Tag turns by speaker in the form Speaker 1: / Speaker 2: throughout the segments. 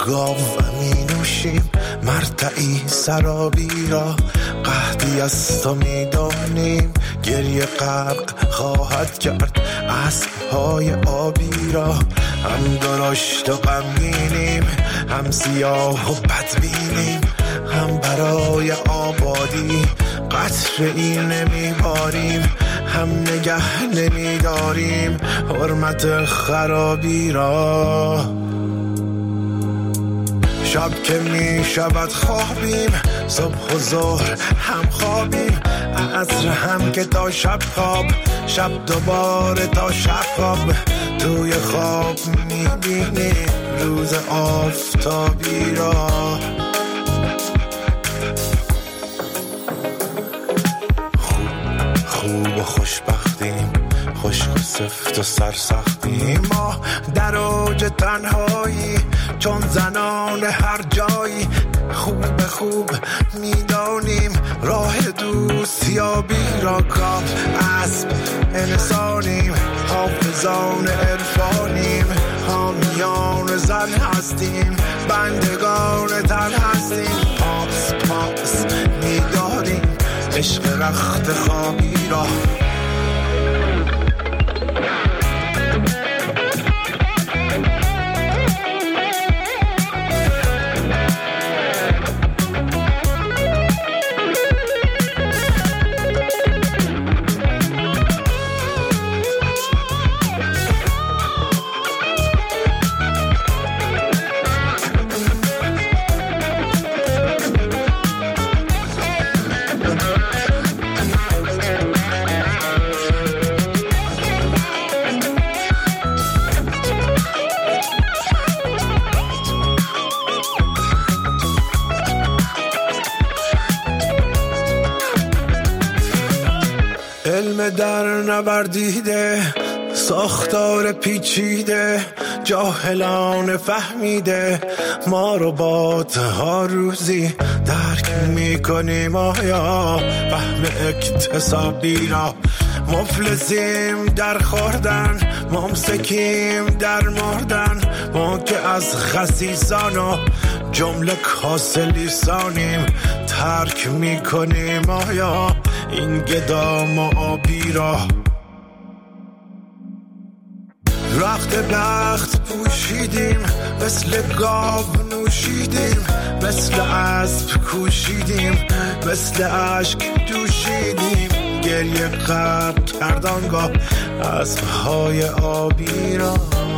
Speaker 1: گاو می نوشیم مرتعی سرابی را، قحطی از تو می دانیم گریه غرق خواهد کرد اسب‌های آبی را. هم درشت و غمگینیم، هم سیاه و بدبینیم، هم برای آبادی قطره‌ای نمیباریم، هم نگه نمیداریم حرمت خرابی را. شب که می شود خوابیم، صبح و ظهر هم خوابیم، عصر هم که تا شب خواب، شب دوباره تا شب خواب. توی خواب می بینیم روز آفتابی را. خوب و خوشبختیم، خشک و سفت و سرسختیم، ما در اوج تنهایی چون زنان هر جایی. خوب میدانیم راه دوستیابی را، کام اسب انسانیم، حافظان عرفانیم، حامیان زن هستیم، بندگان تن هستیم. پاس میداریم عشق رخت خوابی را. علم در نوردیده، ساختار پیچیده، جاهلان فهمیده، ما ربات ها روزی درک میکنیم آیا فهم اکتسابی را. مفلسیم در خوردن، ممسکیم در مردن، ما که از خسیسان و جمله کاسلیسانیم ترک میکنیم آیا این گدام و آبی را. رخت بخت پوشیدیم، مثل گاو نوشیدیم، مثل اسب کوشیدیم، مثل اشک دوشیدیم، گریه غرق کردانگاه اسب‌های آبی را.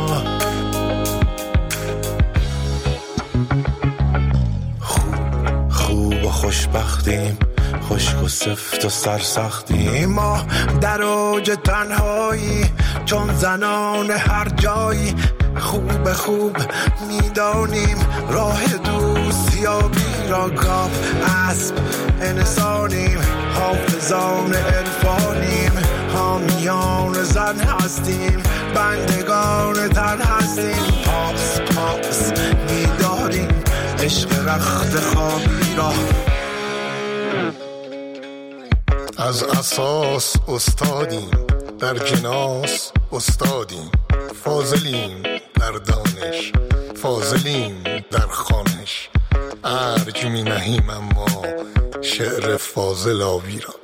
Speaker 1: خوب و خوشبختیم، خشک و سفت و سرسختیم، ما در اوج تنهایی چون زنان هر جایی. خوب میدانیم راه دوستیابی را، گاو اسب انسانیم، حافظان عرفانیم، حامیان زن هستیم، بندگان تن هستیم. پاس میداریم عشق رخت خوابی را.
Speaker 2: از اساس استادیم، در جناس استادیم، فاضلیم در دانش، فاضلیم در خوانش، ارج می نهیم اما شعر فاضل آبی را.